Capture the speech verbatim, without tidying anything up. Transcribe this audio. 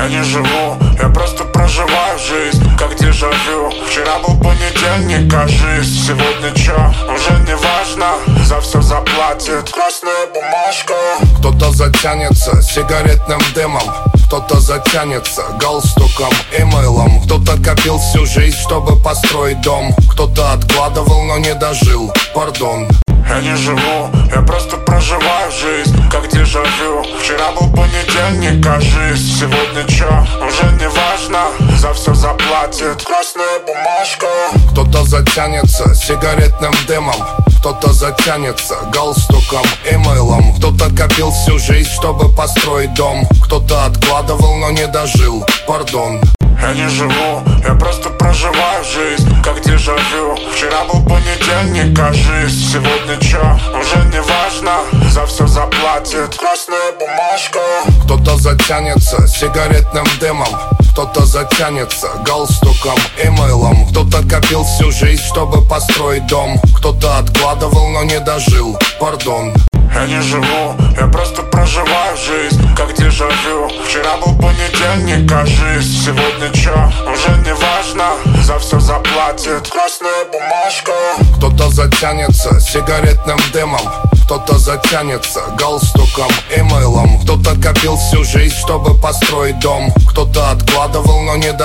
Я не живу, я просто проживаю жизнь, как дежавю. Вчера был понедельник, кажись, сегодня чё? Уже не важно, за все заплатит красная бумажка. Кто-то затянется сигаретным дымом, кто-то затянется галстуком, имейлом. Кто-то копил всю жизнь, чтобы построить дом, кто-то откладывал, но не дожил, пардон. Я не живу, я просто проживаю жизнь, как дежавю. Вчера был понедельник, кажись, сегодня чё? Уже не важно, за все заплатит красная бумажка. Кто-то затянется сигаретным дымом, кто-то затянется галстуком, имейлом. Кто-то копил всю жизнь, чтобы построить дом, кто-то откладывал, но не дожил, пардон. Я не живу, я просто проживаю жизнь, как дежавю. Вчера был понедельник, кажись, сегодня чё? Уже не важно, за все заплатит красная бумажка. Кто-то затянется сигаретным дымом, кто-то затянется галстуком, имейлом. Кто-то копил всю жизнь, чтобы построить дом, кто-то откладывал, но не дожил, пардон. Я не живу, я просто проживаю жизнь, как дежавю. Вчера был понедельник, кажись, сегодня чё? Уже не важно, за все заплатит красная бумажка. Кто-то затянется сигаретным дымом, кто-то затянется галстуком, имейлом. Кто-то копил всю жизнь, чтобы построить дом, кто-то откладывал, но не дожил.